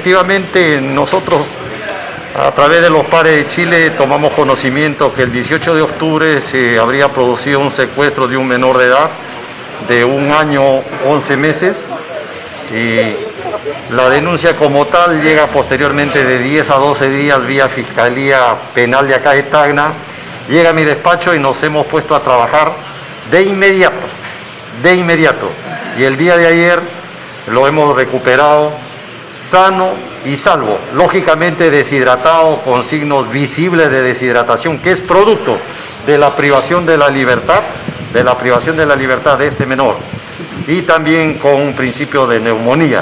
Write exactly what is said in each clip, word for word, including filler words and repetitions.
efectivamente nosotros a través de los pares de Chile tomamos conocimiento que el dieciocho de octubre se habría producido un secuestro de un menor de edad de un año once meses y la denuncia como tal llega posteriormente de diez a doce días vía Fiscalía Penal de acá de Tacna, llega a mi despacho y nos hemos puesto a trabajar de inmediato, de inmediato y el día de ayer lo hemos recuperado sano y salvo, lógicamente deshidratado con signos visibles de deshidratación, que es producto de la privación de la libertad, de la privación de la libertad de este menor, y también con un principio de neumonía.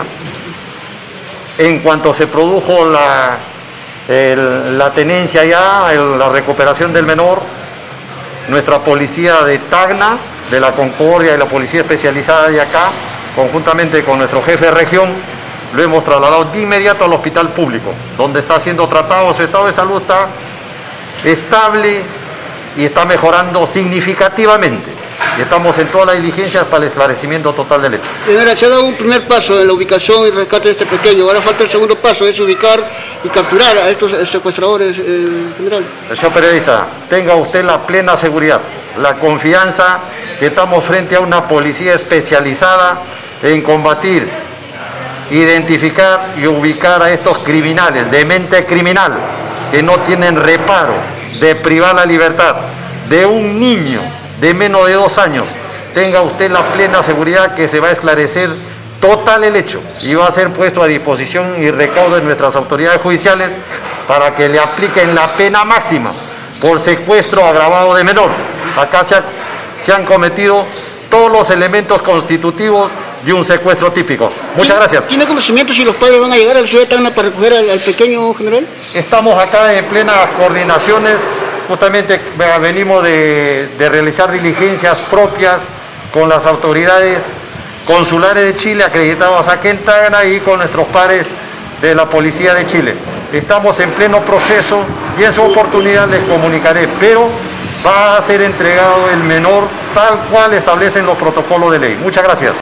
En cuanto se produjo la, el, la tenencia ya, el, la recuperación del menor, nuestra policía de Tacna, de la Concordia y la policía especializada de acá, conjuntamente con nuestro jefe de región, lo hemos trasladado de inmediato al hospital público, donde está siendo tratado, su estado de salud está estable y está mejorando significativamente. Y estamos en todas las diligencias para el esclarecimiento total del hecho. General, se ha dado un primer paso en la ubicación y rescate de este pequeño, ahora falta el segundo paso, es ubicar y capturar a estos secuestradores, eh, general. Señor periodista, tenga usted la plena seguridad, la confianza que estamos frente a una policía especializada en combatir, identificar y ubicar a estos criminales de mente criminal que no tienen reparo de privar la libertad de un niño de menos de dos años. Tenga usted la plena seguridad que se va a esclarecer total el hecho y va a ser puesto a disposición y recaudo de nuestras autoridades judiciales para que le apliquen la pena máxima por secuestro agravado de menor. Acá se, ha, se han cometido todos los elementos constitutivos de un secuestro típico. Muchas gracias. ¿Tiene conocimiento si los padres van a llegar a la ciudad de Tacna para recoger al, al pequeño, general? Estamos acá en plenas coordinaciones, justamente venimos de, de realizar diligencias propias con las autoridades consulares de Chile acreditadas aquí en Tacna y con nuestros pares de la Policía de Chile. Estamos en pleno proceso y en su oportunidad les comunicaré, pero va a ser entregado el menor tal cual establecen los protocolos de ley. Muchas gracias.